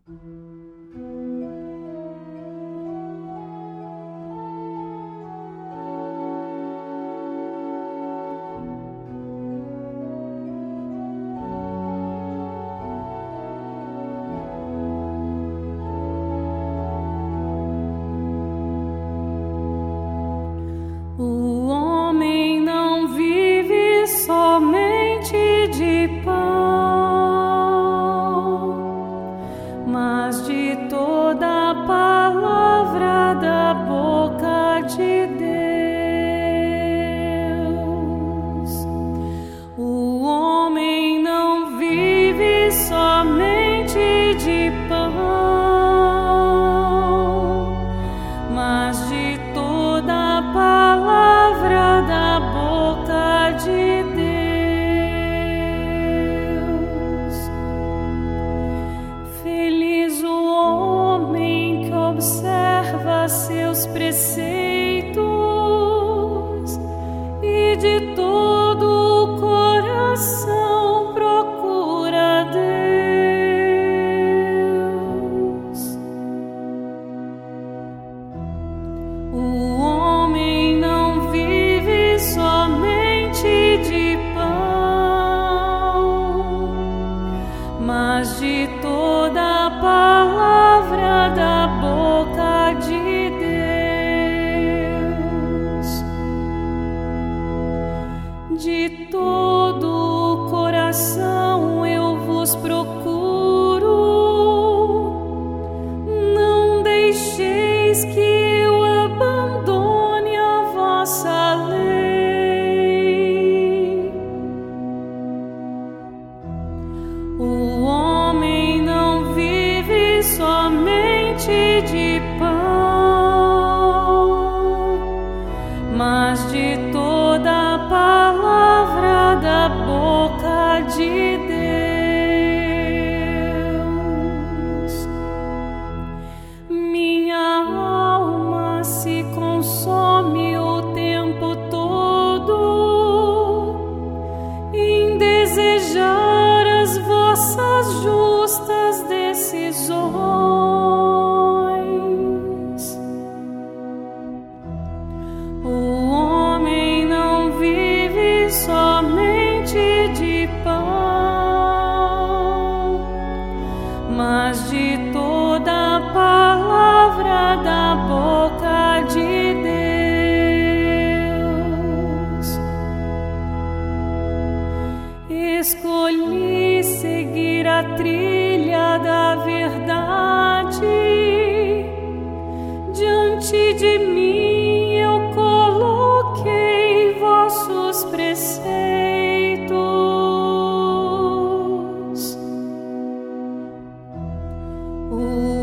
O homem não vive somente de pão, mas de toda a palavra da boca de Deus. O homem não vive somente de pão, mas de toda a palavra da boca de Deus. Feliz o homem que observa seus preceitos e de todo o coração procura Deus. O homem não vive somente de pão, mas de toda a palavra da boca de Deus. De todo o coração eu vos procuro, não deixeis que eu abandone a vossa lei. O homem não vive somente de pão, mas de toda a palavra da boca de Deus. Minha alma se consome o tempo todo em desejar as vossas justas decisões. O homem não vive somente de pão, mas de toda a palavra da boca de Deus. Escolhi seguir a trilha da verdade, diante de mim eu coloquei vossos preceitos. O